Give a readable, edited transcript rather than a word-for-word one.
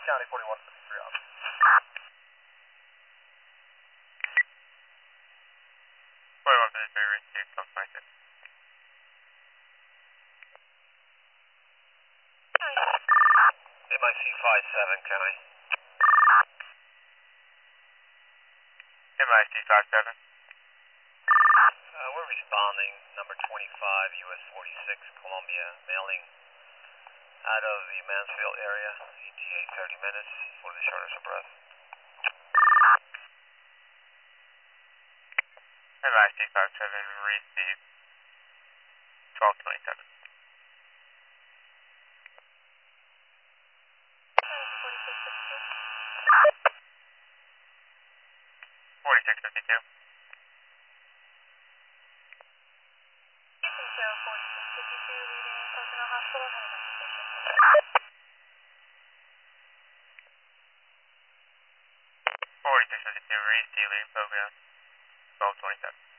County 4153 on. MIC 57, County. MIC 57. We're responding, number 25, US 46, Columbia, mailing out of the Mansfield area, ETA 30 minutes for the shortness of breath. MIC 57, receive 1227. 4652. Leaving Pocono Hospital, heading up to station. 4652, receiving Pocono 1227.